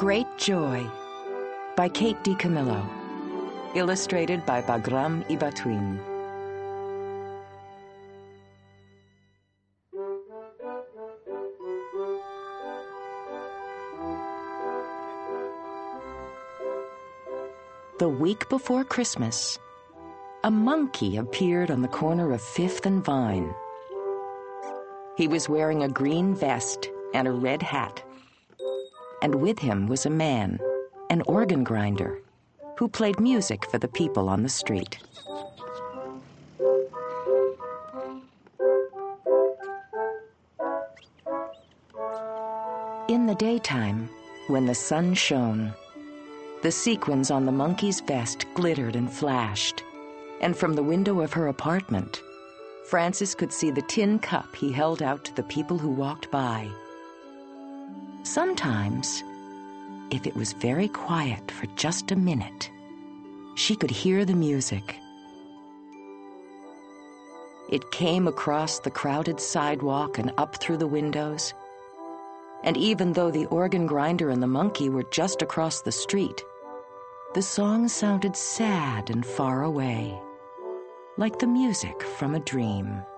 Great Joy by Kate DiCamillo. Illustrated by Bagram Ibatouine. The week before Christmas, a monkey appeared on the corner of 5th and Vine. He was wearing a green vest and a red hat. And with him was a man, an organ grinder, who played music for the people on the street. In the daytime, when the sun shone, the sequins on the monkey's vest glittered and flashed, and from the window of her apartment, Frances could see the tin cup he held out to the people who walked by. Sometimes, if it was very quiet for just a minute, she could hear the music. It came across the crowded sidewalk and up through the windows. And even though the organ grinder and the monkey were just across the street, the song sounded sad and far away, like the music from a dream.